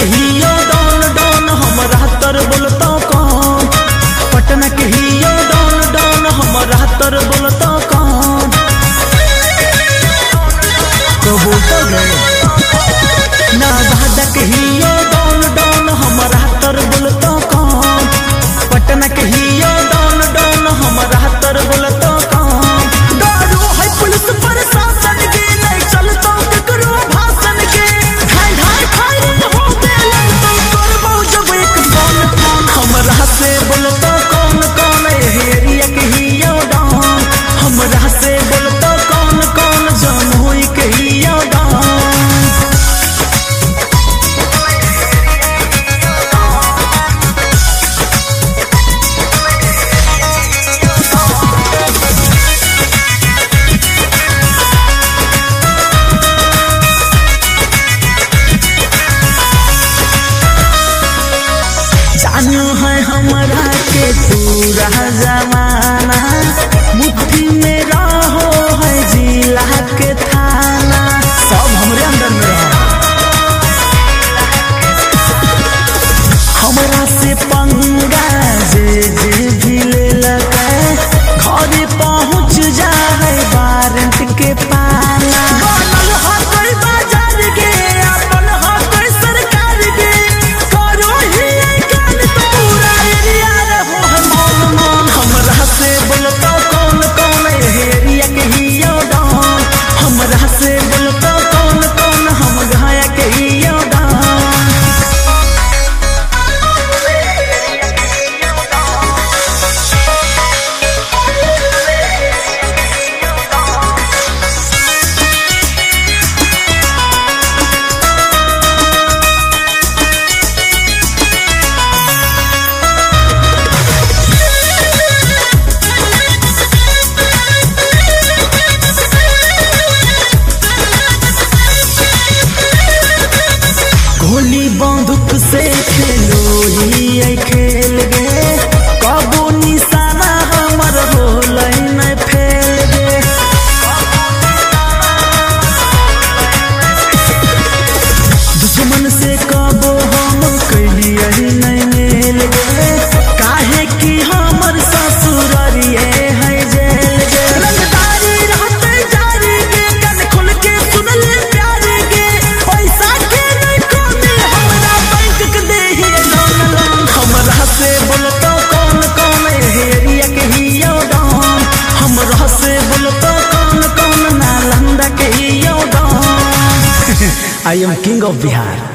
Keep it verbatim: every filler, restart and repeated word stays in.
के हियो don don हमरा तर बोलता कौन, पटना के हियो डॉन डॉन हमरा तर बोलता कौन। कबूतर ना भादा के हियो डॉन डॉन हमरा तर बोलता कौन, पटना के हियो डॉन डॉन हमरा तर बोलता कौन। दारू है पुलिस प्रशासन के नहीं चलता ककरो भाषण के, ढाई ढाई फायरिंग हो गेलन तो करबो जब एक कौन कौन। हमरा से बोलता कौन कौन एरिया के हियो डॉन, हमरा से बोलता कौन कौन जमुई के हियो डॉन। जानू है हमरा के पूरा जमाना, मुट्ठी में रहो है जिला के थाना, सब हमरे अंदर में रहो। हमरा से पंगा जे जे भी ले लगा घरे पहुँच जाए वारंट के पाला। बनल है कोई बाजार के अपन है कोई सरकार के, करो ही कान तो पूरा एरिया रहो है मौन मौन। हमरा से बोलता कौन कौन एरिया के हियो डॉन, हमरा से बोलता कौन कौन हम घाया के हियो डॉन। गोली बंदूक से खेलो ही खेल गे, कबो निशाना हमर होलै नहीं फेल गे। दुश्मन से कबो हम कैलिए नहीं मेल गे, काहे कि हमर ससुररिए है जेल गे। रंगदारी रहते जारी के कन खुल के सुन ले प्यार के, पैसा के नहीं कमी हमरा बैंक के देही लोन लोन। हमरा से बोलता कौन कौन एरिया के हियो डॉन, हमरा से बोलता कौन कौन नालंदा के हियो don. I am king of Bihar.